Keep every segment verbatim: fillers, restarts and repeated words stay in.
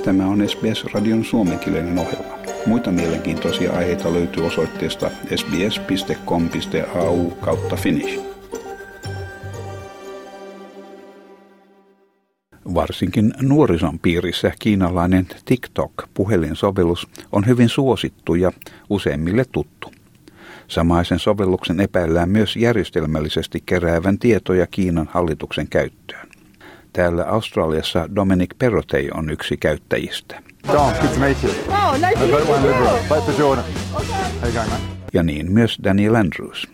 Tämä on S B S-radion suomenkielinen ohjelma. Muita mielenkiintoisia aiheita löytyy osoitteesta sbs piste com piste a u kautta finnish. Varsinkin nuorison piirissä kiinalainen TikTok-puhelinsovellus on hyvin suosittu ja useimmille tuttu. Samaisen sovelluksen epäillään myös järjestelmällisesti keräävän tietoja Kiinan hallituksen käyttöön. Täällä Australiassa Dominic Perrottet on yksi käyttäjistä. Don, good to meet you. Oh, nice to meet you too. Vote for Jordan. Okay. How you going, mate? Ja niin myös Daniel Andrews.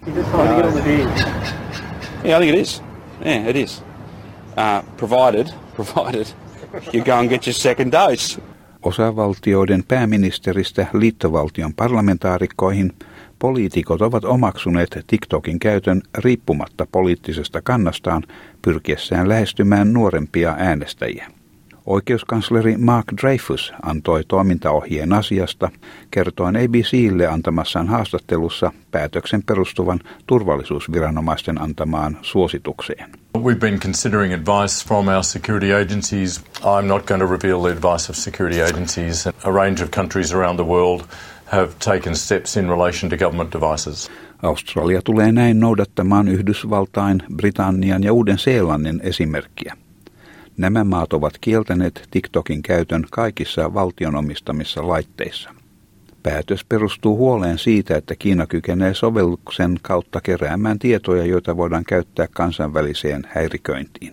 Yeah, I think it is. Yeah, it is. Uh, provided, provided you go and get your second dose. Osavaltioiden pääministeristä liittovaltion parlamentaarikkoihin poliitikot ovat omaksuneet TikTokin käytön riippumatta poliittisesta kannastaan pyrkiessään lähestymään nuorempia äänestäjiä. Oikeuskansleri Mark Dreyfus antoi toimintaohjeen asiasta, kertoen A B C:lle antamassaan haastattelussa päätöksen perustuvan turvallisuusviranomaisten antamaan suositukseen. We've been considering advice from our security agencies. I'm not going to reveal the advice of security agencies. A range of countries around the world have taken steps in relation to government devices. Australia tulee näin noudattamaan Yhdysvaltain, Britannian ja Uuden-Seelannin esimerkkiä. Nämä maat ovat kieltäneet TikTokin käytön kaikissa valtion omistamissa laitteissa. Päätös perustuu huoleen siitä, että Kiina kykenee sovelluksen kautta keräämään tietoja, joita voidaan käyttää kansainväliseen häiriköintiin.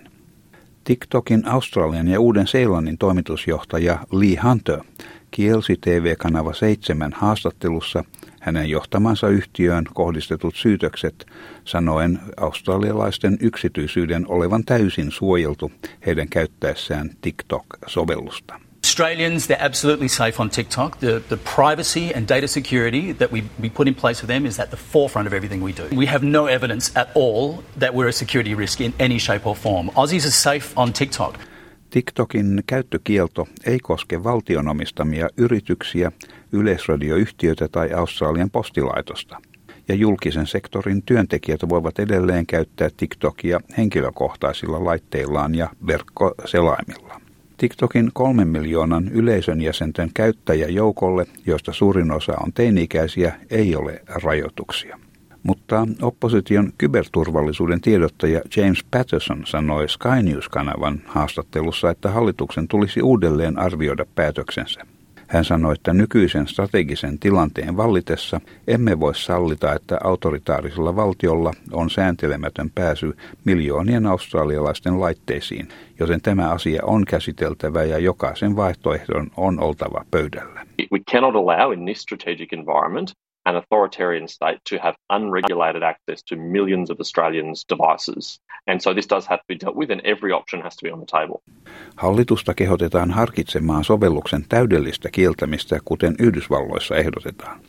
TikTokin Australian ja Uuden-Seelannin toimitusjohtaja Lee Hunter kielsi T V-kanava seitsemän haastattelussa hänen johtamansa yhtiöön kohdistetut syytökset, sanoen australialaisten yksityisyyden olevan täysin suojeltu heidän käyttäessään TikTok-sovellusta. Australians, they're absolutely safe on TikTok. The, the privacy and data security that we, we put in place for them is at the forefront of everything we do. We have no evidence at all that we're a security risk in any shape or form. Aussies are safe on TikTok. TikTokin käyttökielto ei koske valtionomistamia yrityksiä, yleisradioyhtiöitä tai Australian postilaitosta. Ja julkisen sektorin työntekijät voivat edelleen käyttää TikTokia henkilökohtaisilla laitteillaan ja verkkoselaimilla. TikTokin kolmen miljoonan yleisön jäsenten käyttäjäjoukolle, joista suurin osa on teini-ikäisiä, ei ole rajoituksia. Mutta opposition kyberturvallisuuden tiedottaja James Patterson sanoi Sky News-kanavan haastattelussa, että hallituksen tulisi uudelleen arvioida päätöksensä. Hän sanoi, että nykyisen strategisen tilanteen vallitessa emme voi sallita, että autoritaarisella valtiolla on sääntelemätön pääsy miljoonien australialaisten laitteisiin, joten tämä asia on käsiteltävä ja jokaisen vaihtoehdon on oltava pöydällä. We cannot allow in this strategic environment an authoritarian state to have unregulated access to millions of Australians' devices. And so this does have to be dealt with and every option has to be on the table. Hallitusta kehotetaan harkitsemaan sovelluksen täydellistä kieltämistä, kuten Yhdysvalloissa ehdotetaan.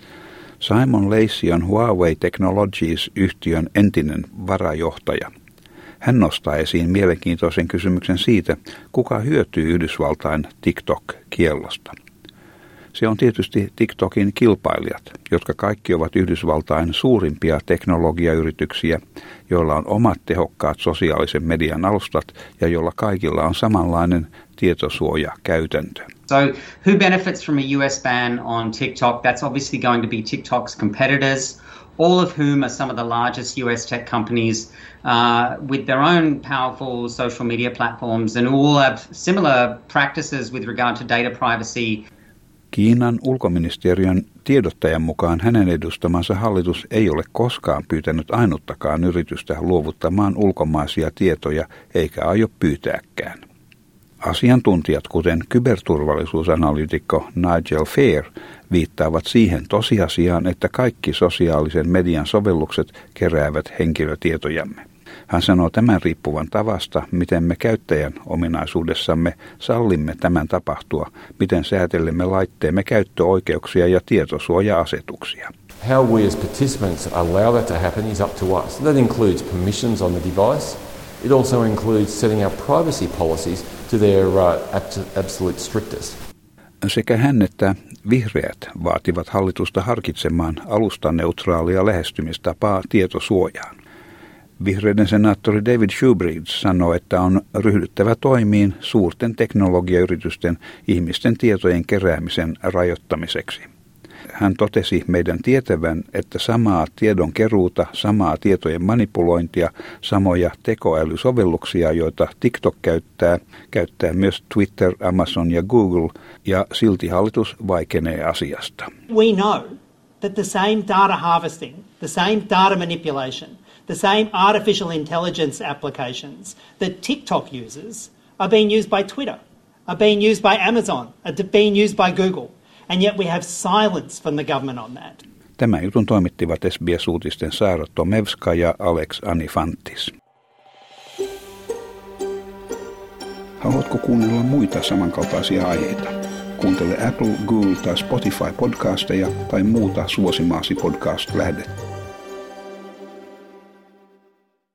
Simon Lacey on Huawei Technologies-yhtiön entinen varajohtaja. Hän nostaa esiin mielenkiintoisen kysymyksen siitä, kuka hyötyy Yhdysvaltain TikTok-kiellosta. Se on tietysti TikTokin kilpailijat, jotka kaikki ovat Yhdysvaltain suurimpia teknologiayrityksiä, joilla on omat tehokkaat sosiaalisen median alustat ja joilla kaikilla on samanlainen tietosuojakäytäntö. So who benefits from a U S ban on TikTok? That's obviously going to be TikTok's competitors, all of whom are some of the largest U S tech companies uh, with their own powerful social media platforms and all have similar practices with regard to data privacy. Kiinan ulkoministeriön tiedottajan mukaan hänen edustamansa hallitus ei ole koskaan pyytänyt ainuttakaan yritystä luovuttamaan ulkomaisia tietoja eikä aio pyytääkään. Asiantuntijat, kuten kyberturvallisuusanalyytikko Nigel Fair, viittaavat siihen tosiasiaan, että kaikki sosiaalisen median sovellukset keräävät henkilötietojamme. Hän sanoo tämän riippuvan tavasta, miten me käyttäjän ominaisuudessamme sallimme tämän tapahtua, miten säätelemme laitteemme käyttöoikeuksia ja tietosuoja-asetuksia. How we as participants allow that to happen is up to us. That includes permissions on the device. It also includes setting our privacy policies to their uh, absolute strictest. Sekä hän että vihreät vaativat hallitusta harkitsemaan alustaneutraalia lähestymistapaa tietosuojaan. Vihreiden senaattori David Shoebridge sanoo, että on ryhdyttävä toimiin suurten teknologiayritysten ihmisten tietojen keräämisen rajoittamiseksi. Hän totesi meidän tietävän, että samaa tiedon keruuta, samaa tietojen manipulointia, samoja tekoälysovelluksia, joita TikTok käyttää, käyttää myös Twitter, Amazon ja Google, ja silti hallitus vaikenee asiasta. We know that the same data harvesting, the same data manipulation, the same artificial intelligence applications that TikTok uses are being used by Twitter, are being used by Amazon, are being used by Google. And yet we have silence from the government on that. Tämän jutun toimittivat S B S-uutisten Saara Tomevska ja Alex Anifantis. Haluatko kuunnella muita samankaltaisia aiheita? Kuuntele Apple, Google tai Spotify podcasteja tai muuta suosimaasi podcast-lähdettä.